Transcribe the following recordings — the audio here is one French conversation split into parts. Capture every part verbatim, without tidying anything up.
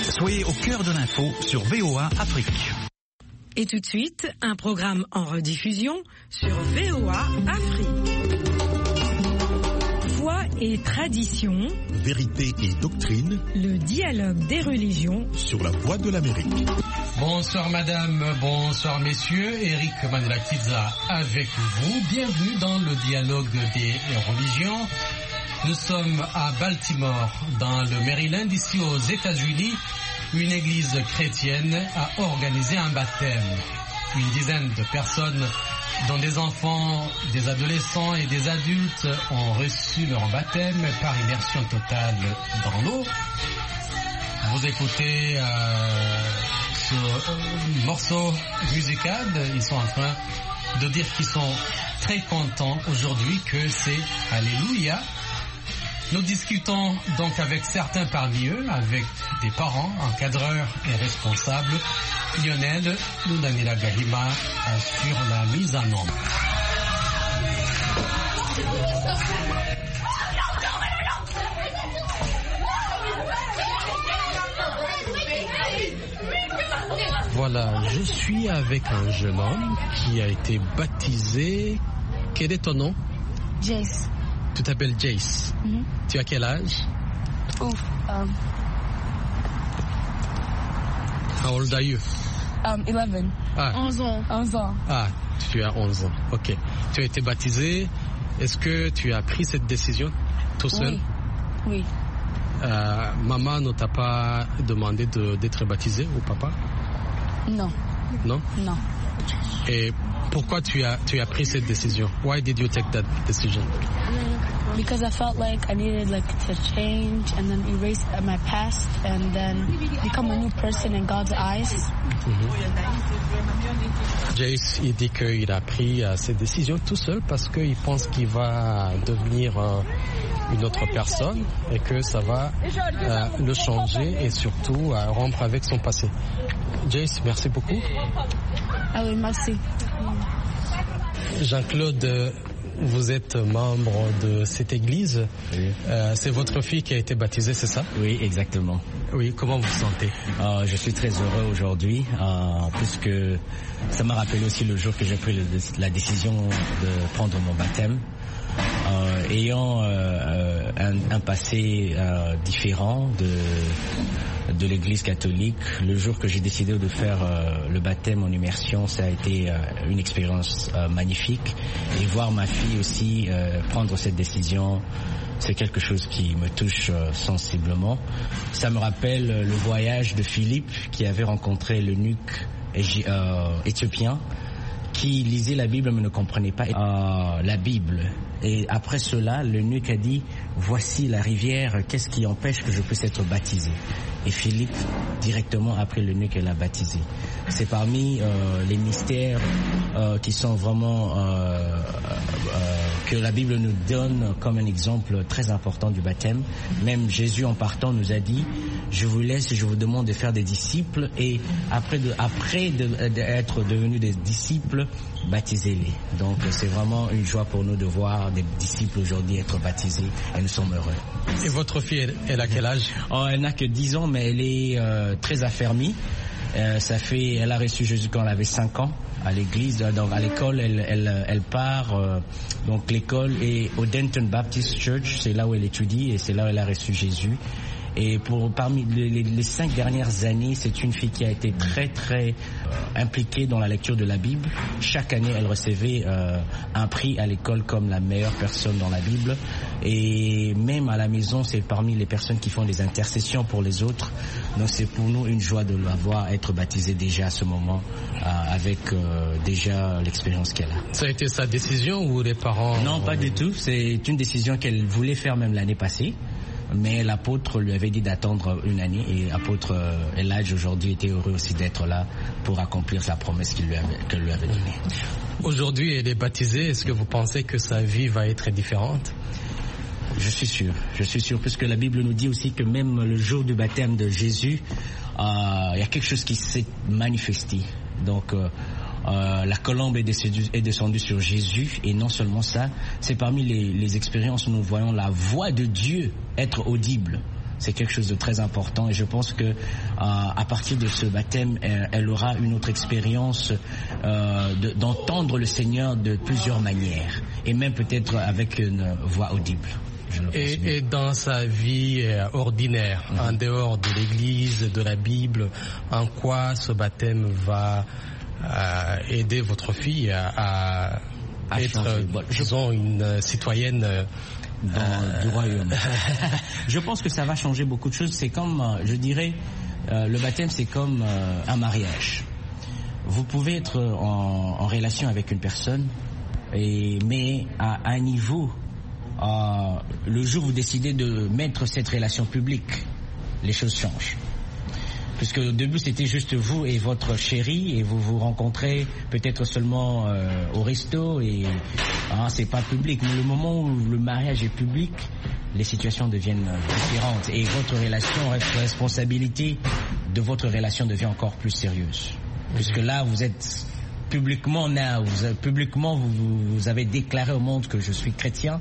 Soyez au cœur de l'info sur V O A Afrique. Et tout de suite, un programme en rediffusion sur V O A Afrique. Foi et tradition, vérité et doctrine, le dialogue des religions sur la Voix de l'Amérique. Bonsoir madame, bonsoir messieurs, Eric Mandela-Tidza avec vous. Bienvenue dans le dialogue des religions. Nous sommes à Baltimore, dans le Maryland, ici aux États-Unis. Une église chrétienne a organisé un baptême. Une dizaine de personnes, dont des enfants, des adolescents et des adultes, ont reçu leur baptême par immersion totale dans l'eau. Vous écoutez euh, ce euh, morceau musical. Ils sont en train de dire qu'ils sont très contents aujourd'hui, que c'est Alléluia. Nous discutons donc avec certains parmi eux, avec des parents, encadreurs et responsables. Lionel Lundanila Gahima assure la mise en ombre. Voilà, je suis avec un jeune homme qui a été baptisé. Quel est ton nom? Jace. Tu t'appelles Jace. Mm-hmm. Tu as quel âge? Oh, um, How old are you? Um, eleven. Ah. onze ans. onze ans. Ah, tu as onze ans. Ok. Tu as été baptisé. Est-ce que tu as pris cette décision tout seul? Oui. oui. Euh, maman ne t'a pas demandé de, d'être baptisé ou papa? Non. Non? Non. Et pourquoi tu as, tu as pris cette décision? Why did you take that decision? Because I felt like I needed like to change and then erase my past and then become a new person in God's eyes. Mm-hmm. Jace, il dit qu'il a pris uh, cette décision tout seul parce qu'il pense qu'il va devenir uh, une autre personne et que ça va uh, le changer et surtout uh, rompre avec son passé. Jace, merci beaucoup. Ah oui, merci. Jean-Claude, vous êtes membre de cette église. Oui. Euh, c'est votre fille qui a été baptisée, c'est ça? Oui, exactement. Oui, comment vous vous sentez? euh, Je suis très heureux aujourd'hui, euh, puisque ça m'a rappelé aussi le jour que j'ai pris le, la décision de prendre mon baptême. Euh, ayant euh, un, un passé euh, différent de, de l'église catholique, le jour que j'ai décidé de faire euh, le baptême en immersion, ça a été euh, une expérience euh, magnifique. Et voir ma fille aussi euh, prendre cette décision, c'est quelque chose qui me touche euh, sensiblement. Ça me rappelle le voyage de Philippe qui avait rencontré l'eunuque euh, éthiopien qui lisait la Bible mais ne comprenait pas euh, la Bible. Et après cela, l'eunuque a dit, voici la rivière, qu'est-ce qui empêche que je puisse être baptisé? Et Philippe, directement après l'eunuque, l'a baptisé. C'est parmi euh, les mystères euh, qui sont vraiment, euh, euh, que la Bible nous donne comme un exemple très important du baptême. Même Jésus, en partant, nous a dit, je vous laisse, je vous demande de faire des disciples, et après de, après de, d'être devenus des disciples, baptisez-les. Donc c'est vraiment une joie pour nous de voir des disciples aujourd'hui être baptisés, et nous sommes heureux. Et votre fille, elle, elle a quel âge? Oh, elle n'a que dix ans, mais elle est euh, très affermie. Euh, ça fait, elle a reçu Jésus quand elle avait cinq ans à l'église, donc à l'école, elle, elle, elle part. Euh, donc l'école est au Denton Baptist Church, c'est là où elle étudie et c'est là où elle a reçu Jésus. Et pour parmi les, les, les cinq dernières années, c'est une fille qui a été très très euh, impliquée dans la lecture de la Bible. Chaque année, elle recevait euh, un prix à l'école comme la meilleure personne dans la Bible. Et même à la maison, c'est parmi les personnes qui font des intercessions pour les autres. Donc c'est pour nous une joie de la voir être baptisée déjà à ce moment, euh, avec euh, déjà l'expérience qu'elle a. Ça a été sa décision ou les parents? Non, pas du tout. C'est une décision qu'elle voulait faire même l'année passée. Mais l'apôtre lui avait dit d'attendre une année, et l'apôtre Elijah aujourd'hui était heureux aussi d'être là pour accomplir sa promesse qu'il lui avait, qu'elle lui avait donnée. Aujourd'hui, elle est baptisée. Est-ce que vous pensez que sa vie va être différente? Je suis sûr, je suis sûr, puisque la Bible nous dit aussi que même le jour du baptême de Jésus, il euh, y a quelque chose qui s'est manifesté. Donc, euh, Euh, la colombe est descendue, est descendue sur Jésus, et non seulement ça, c'est parmi les, les expériences où nous voyons la voix de Dieu être audible. C'est quelque chose de très important et je pense que euh, à partir de ce baptême, elle, elle aura une autre expérience euh, de, d'entendre le Seigneur de plusieurs manières et même peut-être avec une voix audible. Et, et dans sa vie euh, ordinaire, mmh. en dehors de l'Église, de la Bible, en quoi ce baptême va euh, aider votre fille à, à, à être, changer. Bon, disons, une citoyenne euh, dans, euh, du royaume. Je pense que ça va changer beaucoup de choses. C'est comme, je dirais, euh, le baptême, c'est comme euh, un mariage. Vous pouvez être en, en relation avec une personne, et, mais à, à un niveau... Euh, le jour où vous décidez de mettre cette relation publique, les choses changent. Puisque au début c'était juste vous et votre chérie et vous vous rencontrez peut-être seulement euh, au resto et hein, c'est pas public. Mais le moment où le mariage est public, les situations deviennent différentes et votre relation, votre responsabilité de votre relation devient encore plus sérieuse. Puisque là vous êtes publiquement là, vous, publiquement vous, vous avez déclaré au monde que je suis chrétien.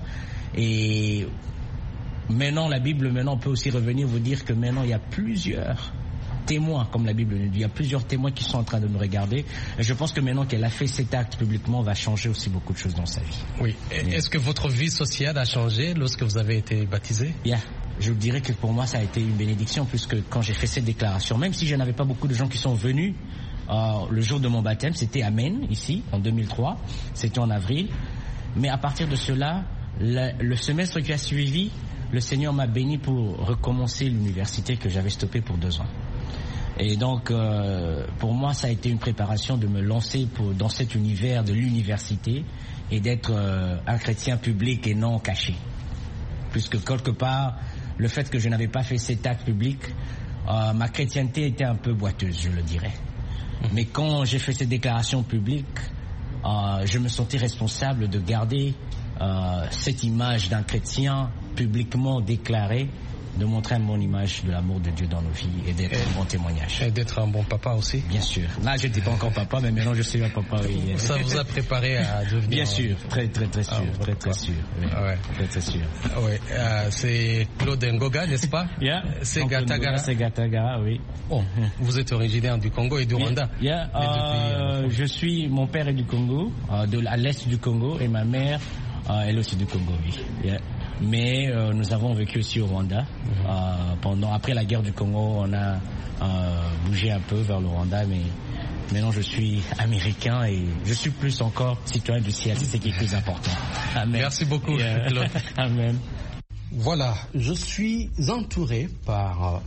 Et maintenant, la Bible maintenant peut aussi revenir vous dire que maintenant il y a plusieurs témoins, comme la Bible nous dit, il y a plusieurs témoins qui sont en train de nous regarder. Et je pense que maintenant qu'elle a fait cet acte publiquement, va changer aussi beaucoup de choses dans sa vie. Oui. Et est-ce que votre vie sociale a changé lorsque vous avez été baptisé? Yeah. Je vous dirais que pour moi, ça a été une bénédiction, puisque quand j'ai fait cette déclaration, même si je n'avais pas beaucoup de gens qui sont venus, euh, le jour de mon baptême, c'était à Maine, ici, en deux mille trois, c'était en avril. Mais à partir de cela, Le, le semestre qui a suivi, le Seigneur m'a béni pour recommencer l'université que j'avais stoppée pour deux ans. Et donc, euh, pour moi, ça a été une préparation de me lancer pour, dans cet univers de l'université et d'être euh, un chrétien public et non caché. Puisque quelque part, le fait que je n'avais pas fait cet acte public, euh, ma chrétienté était un peu boiteuse, je le dirais. Mmh. Mais quand j'ai fait cette déclaration publique, euh, je me sentais responsable de garder Euh, cette image d'un chrétien publiquement déclaré, de montrer une bonne image de l'amour de Dieu dans nos vies et d'être et, un bon témoignage. Et d'être un bon papa aussi. Bien sûr. Là, je n'étais pas encore papa, mais maintenant je suis un papa. Oui. Ça vous a préparé à devenir... Bien sûr, très très très sûr, ah, très très sûr. Oui. Ouais. Très très sûr. Ouais. Euh, c'est Claude Ngoga, n'est-ce pas? Yeah. C'est Gatagara. C'est Gatagara, oui. Oh, vous êtes originaire du Congo et du Rwanda. Yeah. yeah. Euh, depuis... Je suis, mon père est du Congo, euh, de à l'est du Congo, et ma mère Euh, elle aussi du Congo, oui. Yeah. Mais euh, nous avons vécu aussi au Rwanda. Mm-hmm. Euh, pendant, après la guerre du Congo, on a euh, bougé un peu vers le Rwanda, mais maintenant je suis américain et je suis plus encore citoyen du ciel. C'est ce qui est plus important. Amen. Merci beaucoup, yeah. Claude. Amen. Voilà, je suis entouré par euh,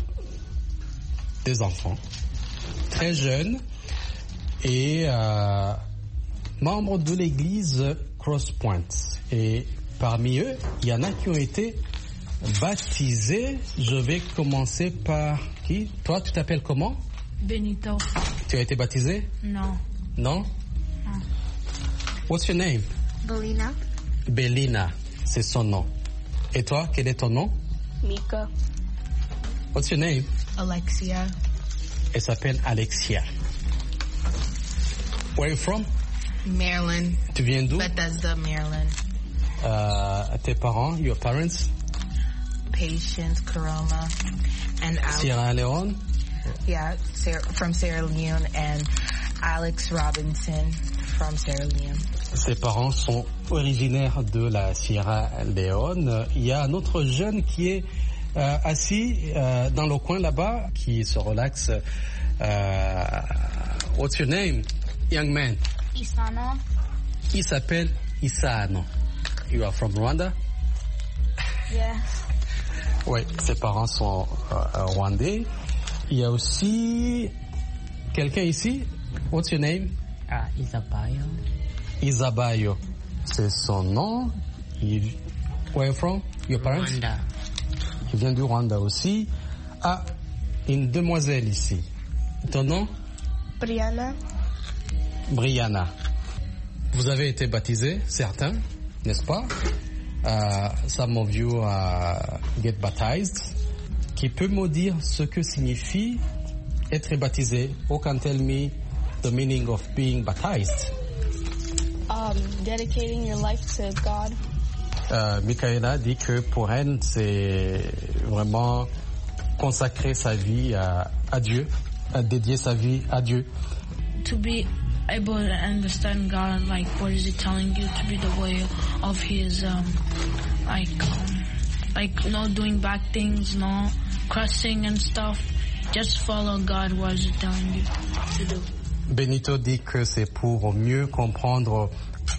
des enfants très jeunes et euh, membres de l'église Cross Point. Et parmi eux, il y en a qui ont été baptisés. Je vais commencer par qui? Toi, tu t'appelles comment? Benito. Tu as été baptisé? Non. Non? Non. What's your name? Belina. Belina, c'est son nom. Et toi, quel est ton nom? Mika. What's your name? Alexia. Elle s'appelle Alexia. Where are you from? Maryland. Tu viens d'où? Bethesda, Maryland. Uh, tes parents, your parents? Patience Karoma and Alex. Sierra Leone? Yeah, Sarah, from Sierra Leone, and Alex Robinson from Sierra Leone. Ses parents sont originaires de la Sierra Leone. Il y a un autre jeune qui est euh, assis euh, dans le coin là-bas, qui se relaxe. Euh, what's your name, young man? Isano. Il s'appelle Isano. You are from Rwanda? Yeah. Oui, ses parents sont euh, rwandais. Il y a aussi quelqu'un ici. What's your name? Ah, Isabayo. Isabayo. C'est son nom. Il... Where are you from? Your parents? Rwanda. Il vient du Rwanda aussi. Ah, une demoiselle ici. Ton nom? Brianna. Brianna. Vous avez été baptisés, certains, n'est-ce pas? Uh, some of you uh, get baptized. Qui peut me dire ce que signifie être baptisé? Who can tell me the meaning of being baptized? Um, dedicating your life to God. Uh, Michaela dit que pour elle, c'est vraiment consacrer sa vie à, à Dieu, à dédier sa vie à Dieu. To be able to understand God, like what is He telling you to be the way of His, um, like, um, like not doing bad things, not cursing and stuff. Just follow God. What is He telling you to do? Benito dit que c'est pour mieux comprendre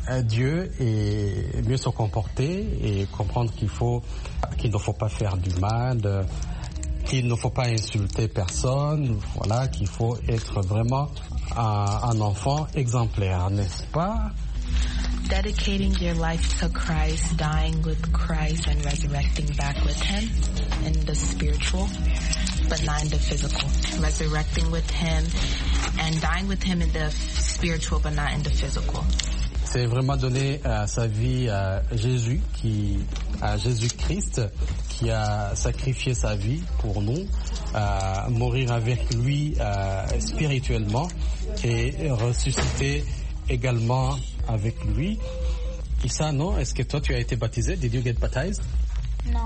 Dieu et mieux se comporter et comprendre qu'il faut, qu'il ne faut pas faire du mal, qu'il ne faut pas insulter personne, voilà, qu'il faut être vraiment un, un enfant exemplaire, n'est-ce pas? Dedicating your life to Christ, dying with Christ, and resurrecting back with Him in the spiritual, but not in the physical. Resurrecting with Him and dying with Him in the spiritual, but not in the physical. C'est vraiment donner euh, sa vie à Jésus, qui, à Jésus-Christ, qui a sacrifié sa vie pour nous, euh, mourir avec lui euh, spirituellement et ressusciter également avec lui. Issa, non? Est-ce que toi tu as été baptisé? Did you get baptized? No.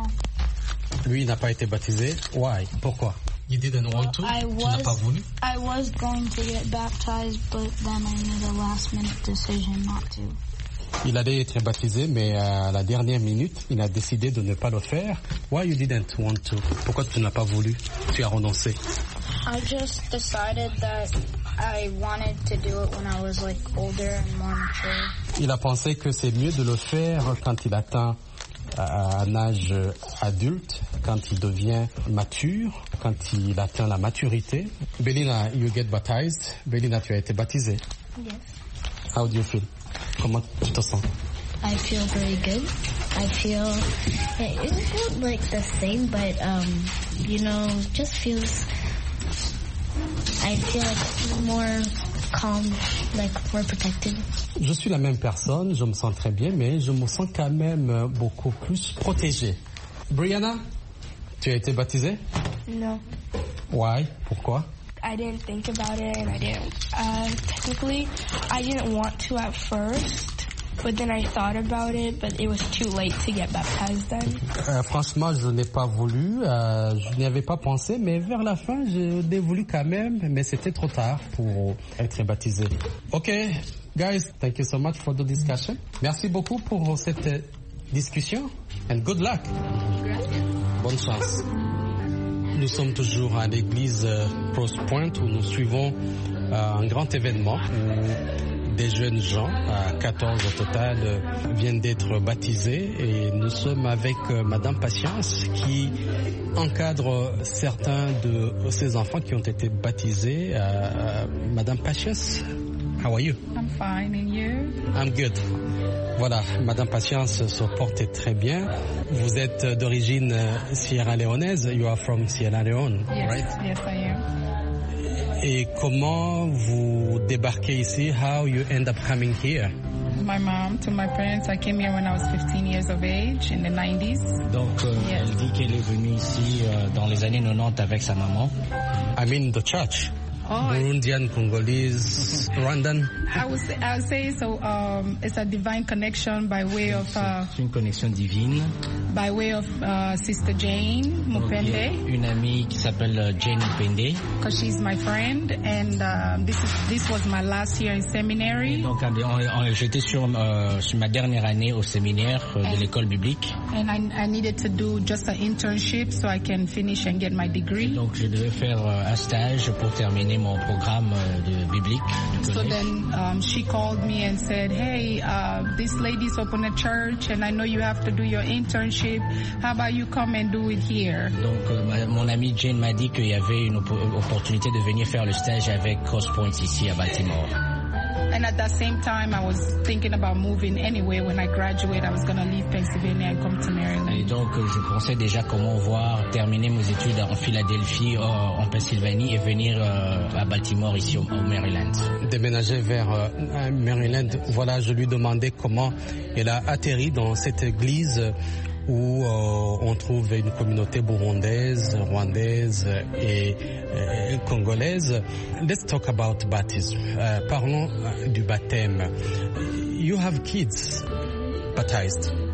Lui, il n'a pas été baptisé. Why? Pourquoi? You didn't want to? I Tu was, n'as pas voulu? I was going to get baptized, but then I made a last minute decision not to. Il allait être baptisé, mais à la dernière minute, il a décidé de ne pas le faire. Why you didn't want to? Pourquoi tu n'as pas voulu? Tu as renoncé? I just decided that I wanted to do it when I was like older and more mature. Il a pensé que c'est mieux de le faire quand il atteint à un âge adulte, quand il devient mature, quand il atteint la maturité. Belina, you get baptized. Belina, tu as été baptisée. Yes. How do you feel? Comment tu te sens? I feel very good. I feel it isn't like the same, but um, you know, just feels. I feel like more calm, like more protected. Je suis la même personne, je me sens très bien, mais je me sens quand même beaucoup plus protégé. Brianna, tu as été baptisée? No. Why? Pourquoi? I didn't think about it, and I didn't. Uh, technically, I didn't want to at first, but then I thought about it, but it was too late to get baptized then. Euh, franchement, je n'ai pas voulu, euh, je n'y avais pas pensé, mais vers la fin, je l'ai voulu quand même, mais c'était trop tard pour être baptisé. Ok, guys, thank you so much for the discussion. Merci beaucoup pour cette discussion, and good luck. Bonne chance. Nous sommes toujours à l'église Cross Point où nous suivons euh, un grand événement où des jeunes gens, à quatorze au total, euh, viennent d'être baptisés et nous sommes avec euh, Madame Patience qui encadre certains de ces enfants qui ont été baptisés. Euh, Madame Patience, how are you? I'm fine, and you? I'm good. Voilà, Madame Patience se porte très bien. Vous êtes d'origine sierra-léonaise. You are from Sierra Leone, yes, right? Yes, I am. Et comment vous débarquez ici? How you end up coming here? My mom, to my parents, I came here when I was fifteen years of age, in the nineties. Donc, euh, Yes. elle dit qu'elle est venue ici euh, dans les années quatre-vingt-dix avec sa maman. I mean the church. Oh, Burundian, Congolese, Rwandan. I would say, I would say so. Um, it's a divine connection by way of uh, C'est une connexion divine. by way of uh, Sister Jane Donc, il y a Mupende, une amie qui s'appelle euh, Jane Pende. because she's my friend, and um, this is this was my last year in seminary, Donc, on- on- j'étais sur, euh, sur ma dernière année au séminaire euh, de l'école biblique. and I, I needed to do just an internship so I can finish and get my degree. Donc, je devais faire euh, un stage pour terminer mon programme euh, de biblique. du So collège. then um, she called me and said, hey, uh, this lady's opened a church and I know you have to do your internship. How about you come and do it here? Donc, euh, ma- mon ami Jane m'a dit qu'il y avait une oppo- opportunité de venir faire le stage avec Cross Point ici à Baltimore. And at that same time, I was thinking about moving anyway. When I graduate, I was going to leave Pennsylvania and come to Et Maryland. donc, euh, je pensais déjà comment voir terminer mes études en Philadelphie, euh, en Pennsylvanie, et venir euh, à Baltimore, ici au, au Maryland. Déménager vers euh, Maryland. Voilà, je lui demandais comment elle a atterri dans cette église où euh, on trouve une communauté burundaise, rwandaise et, et congolaise. Let's talk about baptism. Euh, parlons euh, du baptême. You have kids baptized.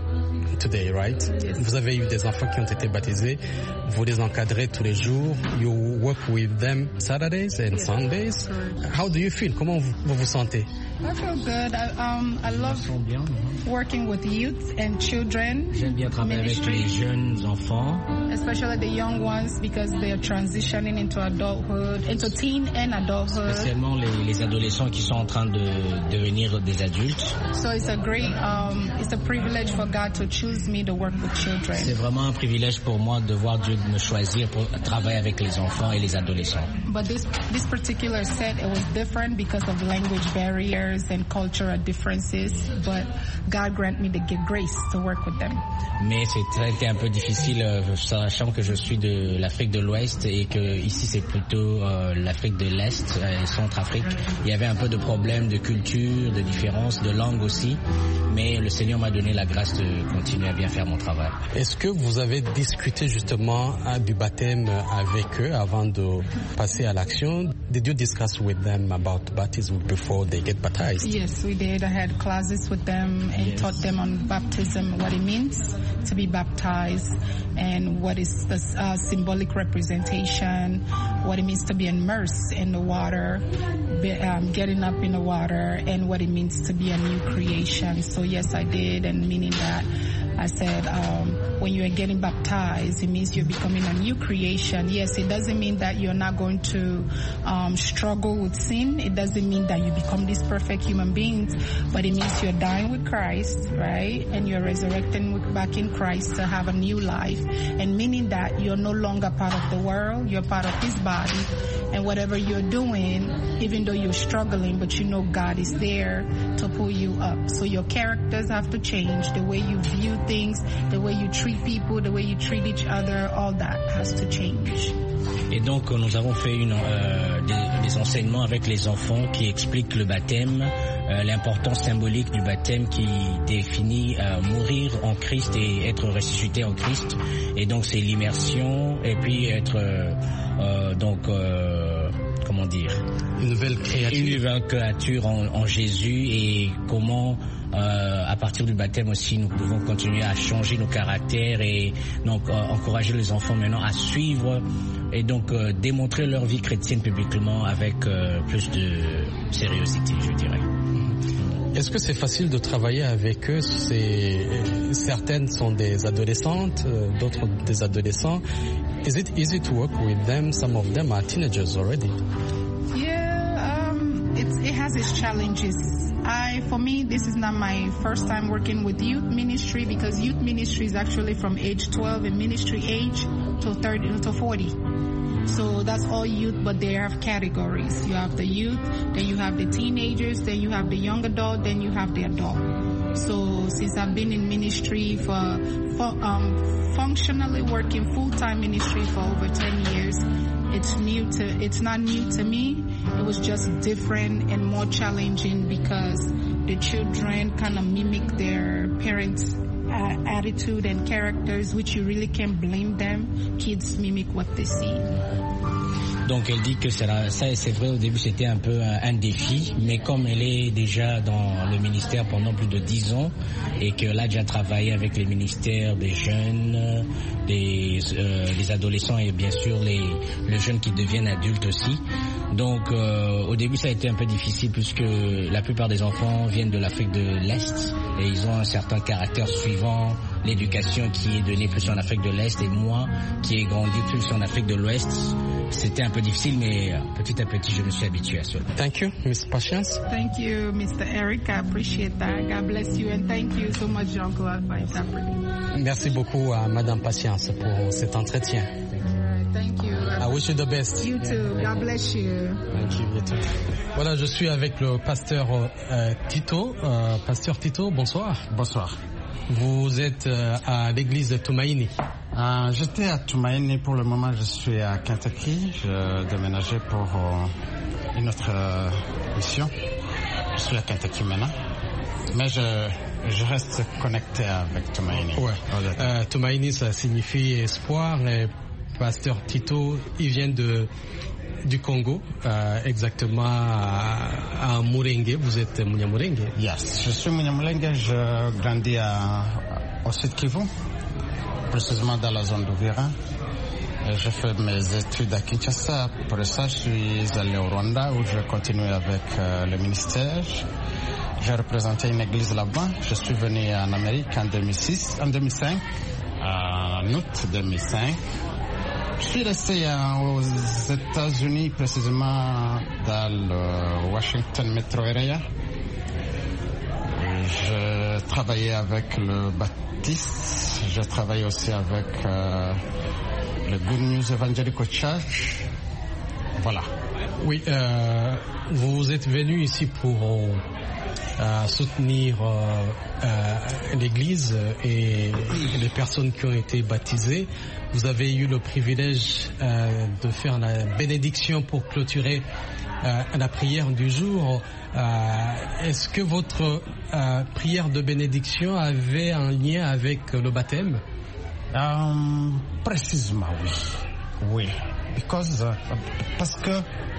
today, right? Yes. Vous avez eu des enfants qui ont été baptisés. Vous les encadrez tous les jours. You work with them Saturdays and Yes. Sundays. How do you feel? Comment vous vous, vous sentez? I feel good. I, um, I love bien. working with youth and children. J'aime bien travailler avec ministry, les jeunes enfants, especially the young ones because they are transitioning into adulthood, into teen and adulthood. spécialement les, les adolescents qui sont en train de devenir des adultes. So it's a great, um, it's a privilege for God to choose me to work with children. C'est vraiment un privilège pour moi de voir Dieu me choisir pour travailler avec les enfants et les adolescents. But this this particular set, it was different because of language barriers and cultural differences. But God grant me the g- grace to work with them. Mais c'était un peu difficile, euh, sachant que je suis de l'Afrique de l'Ouest et que ici c'est plutôt euh, l'Afrique de l'Est et Centrafrique. Il y avait un peu de problèmes de culture, de différences, de langue aussi. Mais le Seigneur m'a donné la grâce de continuer à bien faire mon travail. Est-ce que vous avez discuté justement euh, du baptême avec eux avant de passer à l'action? Did you discuss with them about baptism before they get baptized? Yes, we did. I had classes with them and Yes. taught them on baptism, what it means to be baptized, and what is the uh, symbolic representation, what it means to be immersed in the water, be, um, getting up in the water, and what it means to be a new creation. So yes, I did, and meaning that I said um, when you are getting baptized, it means you're becoming a new creation. Yes, it doesn't mean that you're not going to um, struggle with sin. It doesn't mean that you become these perfect human beings, but it means you're dying with Christ, right? And you're resurrecting with, back in Christ to have a new life. And meaning that you're no longer part of the world, you're part of His body. And whatever you're doing, even though you're struggling, but you know God is there to pull you up. So your characters have to change, the way you view things, the way you treat people, the way you treat each other, all that has to change. Et donc nous avons fait une, euh, des, des enseignements avec les enfants qui expliquent le baptême, euh, l'importance symbolique du baptême qui définit euh, mourir en Christ et être ressuscité en Christ. Et donc c'est l'immersion et puis être euh, euh, donc euh, comment dire Une nouvelle créature. Une nouvelle créature en, en Jésus et comment euh, à partir du baptême aussi nous pouvons continuer à changer nos caractères et donc euh, encourager les enfants maintenant à suivre et donc euh, démontrer leur vie chrétienne publiquement avec euh, plus de sérieuxité, je dirais. Est-ce que c'est facile de travailler avec eux? C'est, certaines sont des adolescentes, d'autres des adolescents. Is it easy to work with them? Some of them are teenagers already. Yeah, um, it's, it has its challenges. I, for me, this is not my first time working with youth ministry because youth ministry is actually from age twelve and ministry age to thirty to forty. So that's all youth, but they have categories. You have the youth, then you have the teenagers, then you have the young adult, then you have the adult. So since I've been in ministry for, for um, functionally working full-time ministry for over ten years, it's new to, it's not new to me. It was just different and more challenging because the children kind of mimic their parents' uh, attitude and characters, which you really can't blame them. Kids mimic what they see. Donc elle dit que ça, ça c'est vrai, au début c'était un peu un, un défi, mais comme elle est déjà dans le ministère pendant plus de dix ans et qu'elle a déjà travaillé avec les ministères des jeunes, des, euh, des adolescents et bien sûr les, les jeunes qui deviennent adultes aussi. Donc euh, au début ça a été un peu difficile puisque la plupart des enfants viennent de l'Afrique de l'Est et ils ont un certain caractère suivant l'éducation qui est donnée plus en Afrique de l'Est et moi qui ai grandi plus en Afrique de l'Ouest. C'était un peu difficile, mais petit à petit, je me suis habitué à cela. Thank you, Miss Patience. Thank you, Mister Eric. I appreciate that. God bless you, and thank you so much, Jean-Claude, for interpreting. Merci beaucoup à Madame Patience pour cet entretien. Thank you. I wish you the best. You too. God bless you. Thank you, you too. Voilà, je suis avec le pasteur euh, Tito. Euh, pasteur Tito, bonsoir. Bonsoir. Vous êtes euh, à l'église de Tumaini. Euh, J'étais à Tumaini, pour le moment je suis à Kentucky. Je déménageais pour euh, une autre euh, mission. Je suis à Kentucky maintenant. Mais je, je reste connecté avec Tumaini. Ouais. Euh, Tumaini, ça signifie espoir. Et pasteur Tito, il vient de du Congo, euh, exactement à, à Mourengue. Vous êtes Munyamurenge? Yes, je suis Munyamurenge. Je grandis à, au Sud Kivu, précisément dans la zone d'Uvira. J'ai fait mes études à Kinshasa. Pour ça, je suis allé au Rwanda où je continue avec euh, le ministère. J'ai représenté une église là-bas. Je suis venu en Amérique en deux mille six, en deux mille cinq, en août deux mille cinq. Je suis resté euh, aux États-Unis, précisément dans le Washington Metro Area. Je travaillais avec le Baptiste. Je travaillais aussi avec euh, le Good News Evangelical Church. Voilà. Oui, euh, vous êtes venu ici pour euh, soutenir euh, euh, l'Église et les personnes qui ont été baptisées. Vous avez eu le privilège euh, de faire la bénédiction pour clôturer euh, la prière du jour. Euh, est-ce que votre euh, prière de bénédiction avait un lien avec le baptême? Um, précisément, oui. Oui. Because, uh, parce que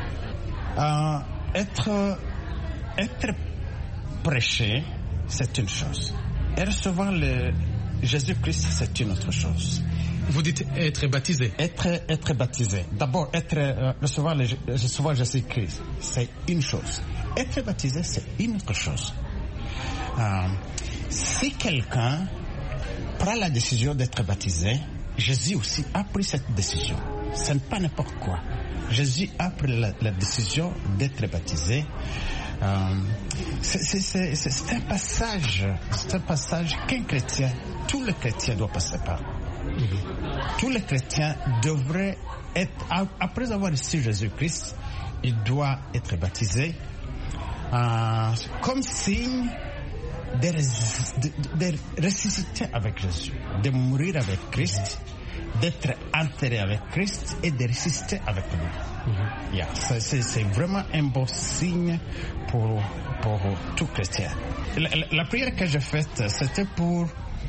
uh, être, être prêché, c'est une chose. Et recevoir le Jésus-Christ, c'est une autre chose. Vous dites être baptisé. Être, être baptisé. D'abord, être, euh, recevoir, le, recevoir Jésus-Christ, c'est une chose. Être baptisé, c'est une autre chose. Euh, si quelqu'un prend la décision d'être baptisé, Jésus aussi a pris cette décision. Ce n'est pas n'importe quoi. Jésus a pris la, la décision d'être baptisé. Euh, c'est, c'est, c'est, c'est un passage, c'est un passage qu'un chrétien, tous les chrétiens doivent passer par. Mm-hmm. Tous les chrétiens devraient être, après avoir reçu Jésus-Christ, il doit être baptisé euh, comme signe de, de, de ressusciter avec Jésus, de mourir avec Christ, d'être enterré avec Christ et de ressusciter avec lui. Mm-hmm. Yeah, c'est, c'est, c'est vraiment un beau signe pour, pour tout chrétien. La, la, la prière que j'ai faite, c'était pour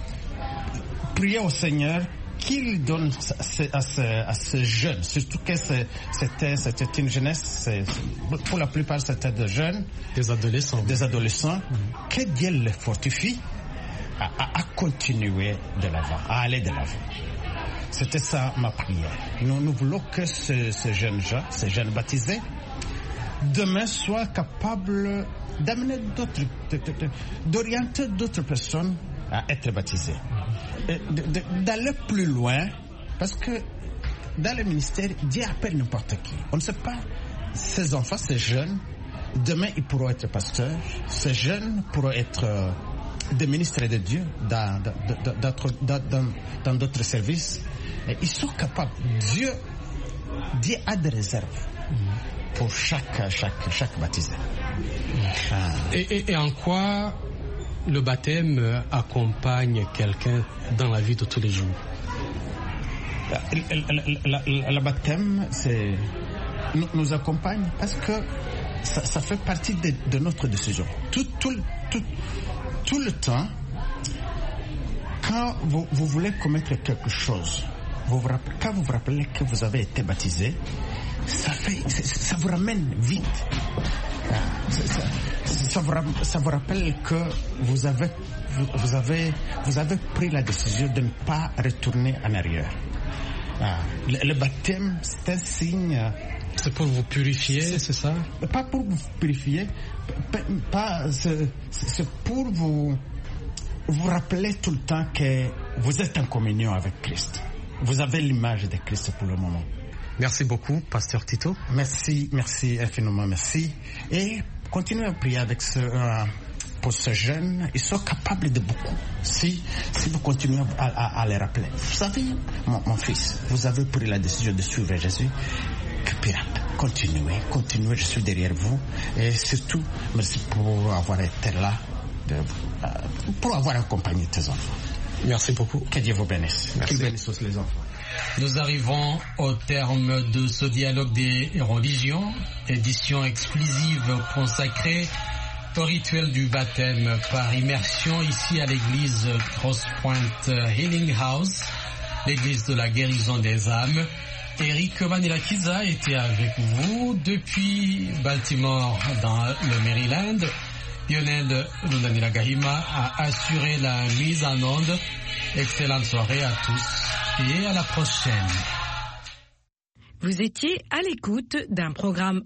prier au Seigneur qu'il donne à ce, à ce, à ce jeune, surtout que c'était, c'était une jeunesse, pour la plupart c'était des jeunes, des adolescents, des adolescents mm-hmm. que Dieu les fortifie à, à, à continuer de l'avant, à aller de l'avant. C'était ça ma prière. Nous, nous voulons que ce, ces jeunes gens, ces jeunes baptisés, demain soient capables d'amener d'autres, de, de, de, d'orienter d'autres personnes à être baptisées. De, de, d'aller plus loin, parce que dans le ministère, Dieu appelle n'importe qui. On ne sait pas, ces enfants, ces jeunes, demain ils pourront être pasteurs, ces jeunes pourront être euh, des ministres de Dieu dans, dans, dans, dans, dans d'autres services. Et ils sont capables. Dieu, Dieu a des réserves pour chaque, chaque, chaque baptisé. Ah. Et, et, et en quoi le baptême accompagne quelqu'un dans la vie de tous les jours? Le baptême, c'est, nous, nous accompagne parce que ça, ça fait partie de, de notre décision. Tout, tout, tout, tout le temps, quand vous, vous voulez commettre quelque chose, vous vous rappelez, quand vous vous rappelez que vous avez été baptisé, ça, fait, ça vous ramène vite. Ça, ça, ça, vous, ça vous rappelle que vous avez, vous, avez, vous avez pris la décision de ne pas retourner en arrière. Le, le baptême, c'est un signe. C'est pour vous purifier, c'est, c'est ça? Pas pour vous purifier, pas, c'est, c'est pour vous, vous rappeler tout le temps que vous êtes en communion avec Christ. Vous avez l'image de Christ pour le moment. Merci beaucoup, Pasteur Tito. Merci, merci infiniment, merci. Et continuez à prier avec ce, euh, pour ces jeunes. Ils sont capables de beaucoup. Si, si vous continuez à, à, à les rappeler. Vous savez, mon, mon fils, vous avez pris la décision de suivre Jésus. Que pirate. Continuez, continuez, je suis derrière vous. Et surtout, merci pour avoir été là, de, euh, pour avoir accompagné tes enfants. Merci beaucoup. Que Dieu vous bénisse. Qu'il bénisse aussi les enfants. Nous arrivons au terme de ce dialogue des religions, édition exclusive consacrée au rituel du baptême par immersion ici à l'église Cross Point Healing House, l'église de la guérison des âmes. Eric Manirakiza était avec vous depuis Baltimore dans le Maryland. Lionel Lunanila Gahima a assuré la mise en onde Excellente soirée à tous et à la prochaine. Vous étiez à l'écoute d'un programme